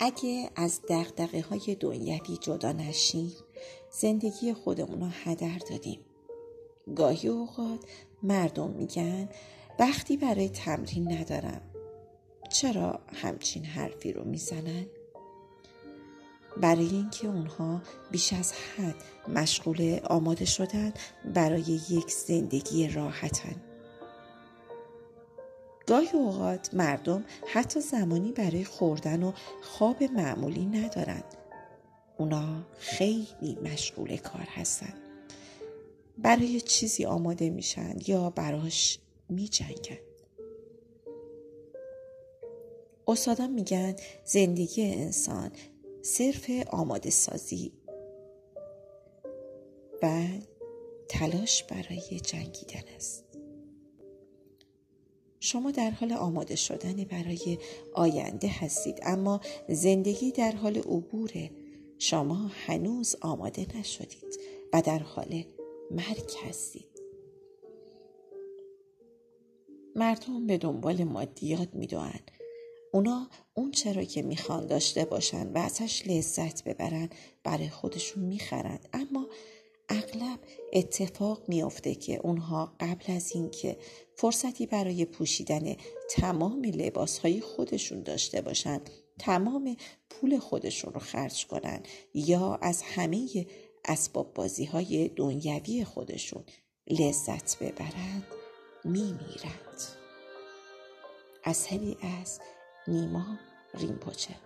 اگه از دغدغه‌های دنیوی جدا نشیم، زندگی خودمون رو هدر دادیم. گاهی اوقات مردم میگن وقتی برای تمرین ندارم. چرا همچین حرفی رو میزنن؟ برای اینکه اونها بیش از حد مشغول آماده شدن برای یک زندگی راحتن. گاهی اوقات مردم حتی زمانی برای خوردن و خواب معمولی ندارن. اونا خیلی مشغول کار هستن. برای چیزی آماده میشن یا براش میجنگن. استادان میگن زندگی انسان صرف آماده سازی و تلاش برای جنگیدن است. شما در حال آماده شدن برای آینده هستید، اما زندگی در حال عبوره. شما هنوز آماده نشدید و در حال مرگ هستید. مردم به دنبال مادیات میدوئن. اونا اون چرا که میخوان داشته باشن و ازش لذت ببرن برای خودشون میخرن، اما اغلب اتفاق میفته که اونها قبل از اینکه فرصتی برای پوشیدن تمام لباسهای خودشون داشته باشن، تمام پول خودشون رو خرج کنن یا از همه اسباب بازی‌های دنیوی خودشون لذت ببرند، میمیرند. اثری از نیما رینپوچه.